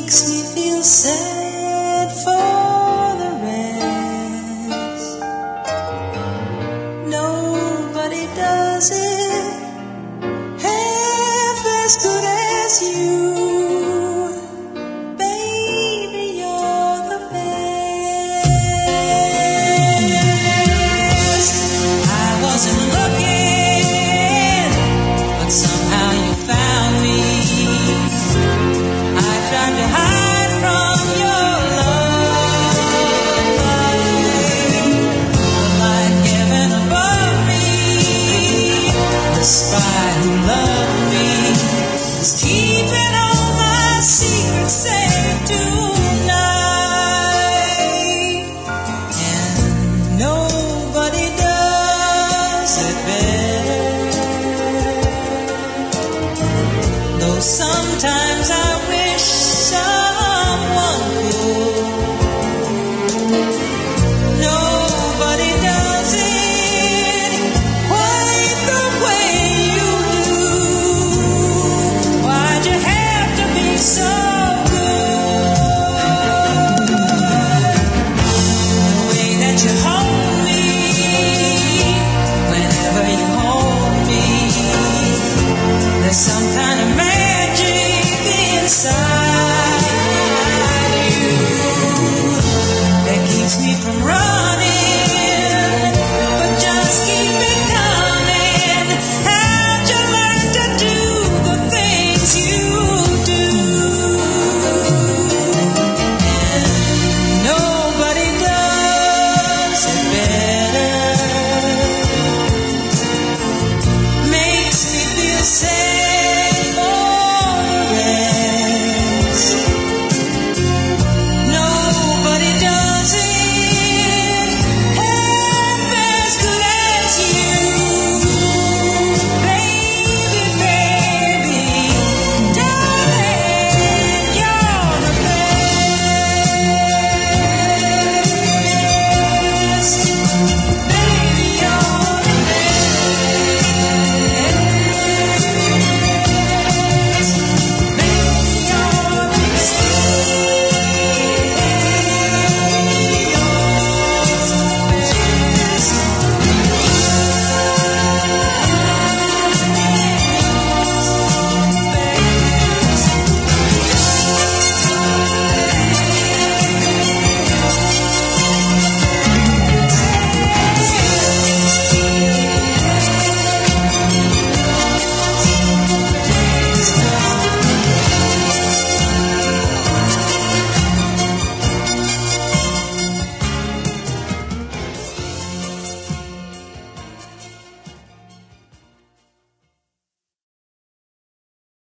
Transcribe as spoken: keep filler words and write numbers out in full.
makes me feel sad for the rest. Nobody does it half as good as you. Baby, you're the best. I wasn't looking, but somehow you found me. I tried to hide from your love, but like heaven above me, the spy who loved me is keeping all my secrets safe tonight, and nobody does it better. Though sometimes I wish someone could. Nobody does it quite the way you do. Why'd you have to be so good? The way that you hold me, whenever you hold me, there's some kind of magic inside you that keeps me from running.